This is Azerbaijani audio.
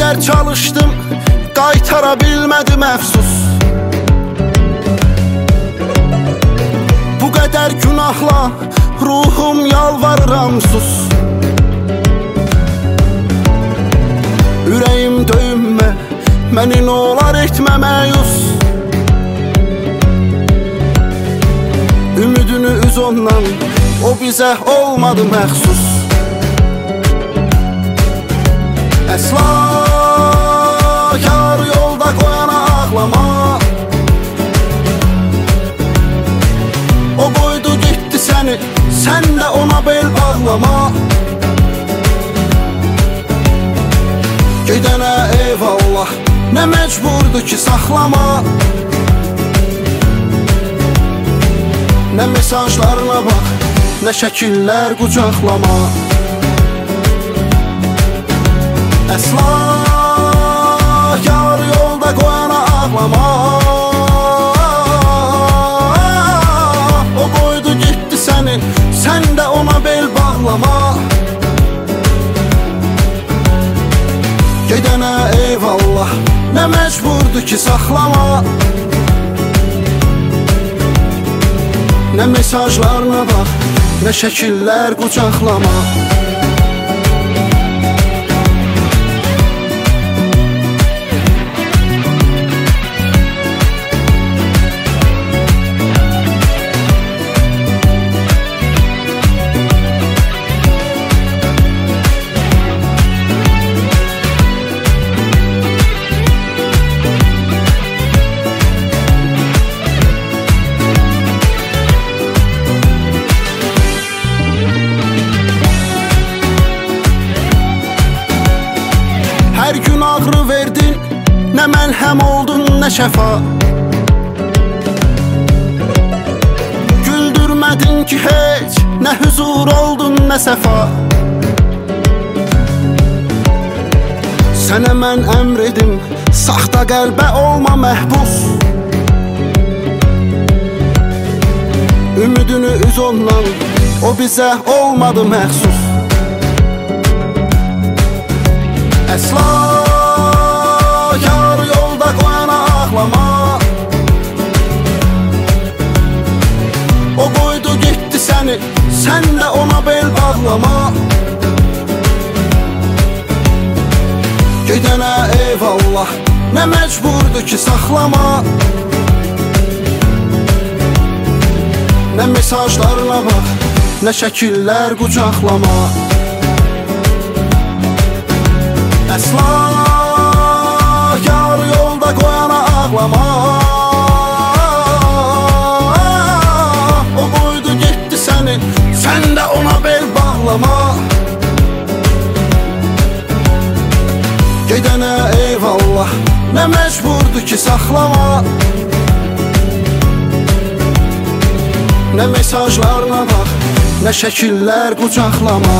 qədər çalışdım, qaytara bilmədim əfsus. Bu qədər günahla ruhum yalvarıram sus. Ürəyim döyünmə, məni nolar etmə məyus. Ümidini üz ondan, o bizə olmadı məxsus. Əsla yar yolda qoyana ağlama. O qoydu getdi səni, sən də ona bel bağlama. Gedənə eyvallah, nə məcburdur ki saxlama. Nə mesajlarına bax, nə şəkillər qucaqlama. Əsla yar yolda qoyana ağlama. O qoydu getdi səni, sən də ona bel bağlama. Gedənə eyvallah, nə məcburdur ki saxlama. Nə mesajlarına bax, nə şəkillər qucaqlama. Hər gün ağrı verdin, nə məlhəm oldun, nə şəfa. Güldürmədin ki heç, nə huzur oldun, nə səfa. Sənə mən əmr edim, saxta qəlbə olma məhbus. Ümidini üz ondan, o bizə olmadı məxsus. Əsla yar yolda qoyana ağlama. O qoydu getdi səni, sən də ona bel bağlama. Gedənə eyvallah, nə məcburdur ki saxlama. Nə mesajlarına bax, nə şəkillər qucaqlama. Əsla yar yolda qoyana ağlama. O qoydu getdi səni, sən də ona bel bağlama. Gedənə eyvallah, nə məcburdur ki saxlama. Nə mesajlarına bax, nə şəkillər qucaqlama.